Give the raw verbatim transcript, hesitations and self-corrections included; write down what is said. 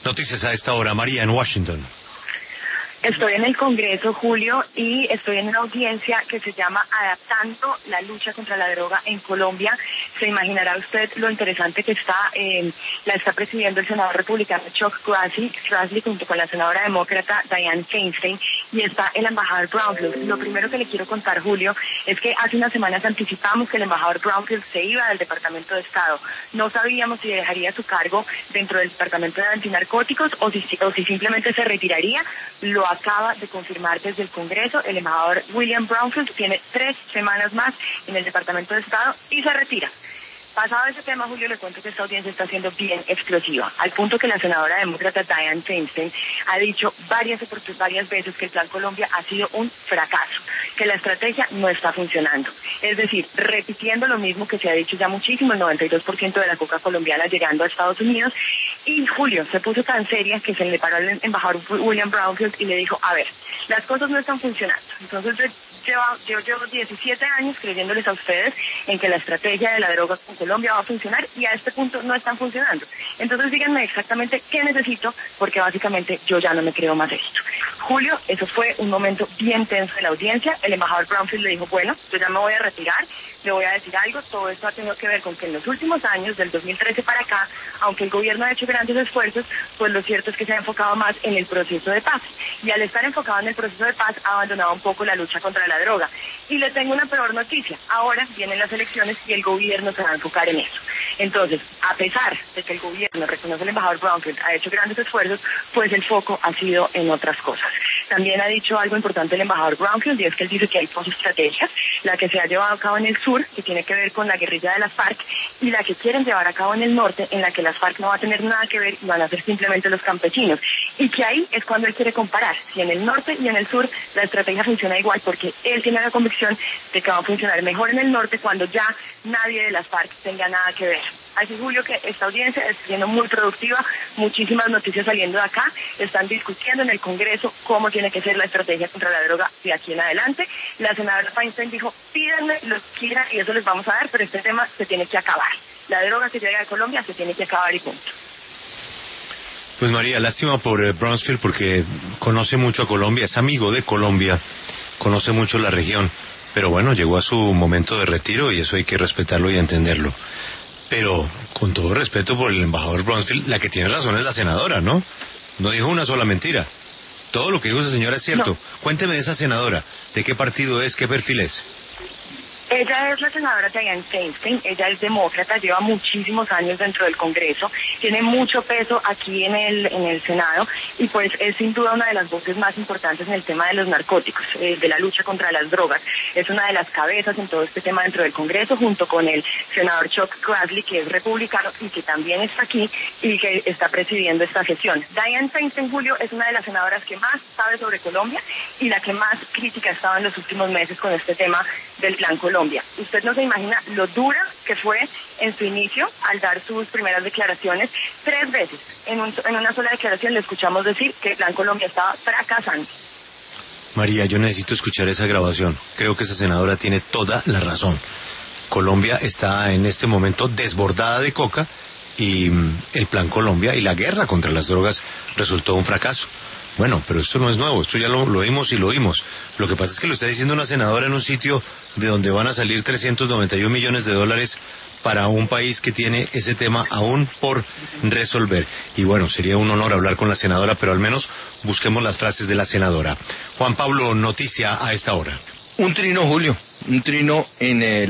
Noticias a esta hora, María, en Washington. Estoy en el Congreso, Julio, y estoy en una audiencia que se llama Adaptando la lucha contra la droga en Colombia. Se imaginará usted lo interesante que está, eh, la está presidiendo el senador republicano Chuck Grassley, Grassley junto con la senadora demócrata Dianne Feinstein, y está el embajador Brownfield. Lo primero que le quiero contar, Julio, es que hace unas semanas anticipamos que el embajador Brownfield se iba del Departamento de Estado. No sabíamos si dejaría su cargo dentro del Departamento de Antinarcóticos o si, o si simplemente se retiraría. Lo acaba de confirmar desde el Congreso. El embajador William Brownfield tiene tres semanas más en el Departamento de Estado y se retira. Pasado ese tema, Julio, le cuento que esta audiencia está siendo bien explosiva, al punto que la senadora demócrata Dianne Feinstein ha dicho varias, varias veces que el Plan Colombia ha sido un fracaso, que la estrategia no está funcionando. Es decir, repitiendo lo mismo que se ha dicho ya muchísimo, el noventa y dos por ciento de la coca colombiana llegando a Estados Unidos. Y Julio se puso tan seria que se le paró al embajador William Brownfield y le dijo, a ver, las cosas no están funcionando. Entonces yo, yo llevo diecisiete años creyéndoles a ustedes en que la estrategia de la droga con Colombia va a funcionar y a este punto no están funcionando. Entonces díganme exactamente qué necesito, porque básicamente yo ya no me creo más esto. Julio, eso fue un momento bien tenso de la audiencia. El embajador Brownfield le dijo, bueno, yo ya me voy a retirar, le voy a decir algo. Todo esto ha tenido que ver con que en los últimos años, del dos mil trece para acá, aunque el gobierno ha hecho grandes esfuerzos, pues lo cierto es que se ha enfocado más en el proceso de paz. Y al estar enfocado en el proceso de paz, ha abandonado un poco la lucha contra la droga. Y le tengo una peor noticia. Ahora vienen las elecciones y el gobierno se va a enfocar en eso. Entonces, a pesar de que el gobierno, reconoce el embajador Brownfield, ha hecho grandes esfuerzos, pues el foco ha sido en otras cosas. También ha dicho algo importante el embajador Brownfield, y es que él dice que hay dos estrategias, la que se ha llevado a cabo en el sur, que tiene que ver con la guerrilla de las FARC, y la que quieren llevar a cabo en el norte, en la que las FARC no va a tener nada que ver y van a ser simplemente los campesinos. Y que ahí es cuando él quiere comparar, si en el norte y en el sur la estrategia funciona igual, porque él tiene la convicción de que va a funcionar mejor en el norte cuando ya nadie de las FARC tenga nada que ver. Así, Julio, que esta audiencia está siendo muy productiva, muchísimas noticias saliendo de acá, están discutiendo en el Congreso cómo tiene que ser la estrategia contra la droga de aquí en adelante. La senadora Feinstein dijo, pídanme lo que quieran y eso les vamos a dar, pero este tema se tiene que acabar. La droga que llega a Colombia se tiene que acabar y punto. Pues María, lástima por eh, Brownfield porque conoce mucho a Colombia, es amigo de Colombia, conoce mucho la región, pero bueno, llegó a su momento de retiro y eso hay que respetarlo y entenderlo. Pero, con todo respeto por el embajador Brownfield, la que tiene razón es la senadora, ¿no? No dijo una sola mentira. Todo lo que dijo esa señora es cierto. No. Cuénteme de esa senadora. ¿De qué partido es? ¿Qué perfil es? Ella es la senadora Dianne Feinstein, ella es demócrata, lleva muchísimos años dentro del Congreso, tiene mucho peso aquí en el en el Senado y pues es sin duda una de las voces más importantes en el tema de los narcóticos, eh, de la lucha contra las drogas. Es una de las cabezas en todo este tema dentro del Congreso, junto con el senador Chuck Grassley, que es republicano y que también está aquí y que está presidiendo esta sesión. Dianne Feinstein, Julio, es una de las senadoras que más sabe sobre Colombia y la que más crítica ha estado en los últimos meses con este tema del Plan Colombia. Usted no se imagina lo dura que fue en su inicio al dar sus primeras declaraciones. Tres veces en, un, en una sola declaración le escuchamos decir que el Plan Colombia estaba fracasando. María, yo necesito escuchar esa grabación. Creo que esa senadora tiene toda la razón. Colombia está en este momento desbordada de coca y el Plan Colombia y la guerra contra las drogas resultó un fracaso. Bueno, pero esto no es nuevo, esto ya lo, lo oímos y lo oímos. Lo que pasa es que lo está diciendo una senadora en un sitio de donde van a salir trescientos noventa y un millones de dólares para un país que tiene ese tema aún por resolver. Y bueno, sería un honor hablar con la senadora, pero al menos busquemos las frases de la senadora. Juan Pablo, noticia a esta hora. Un trino, Julio, un trino en el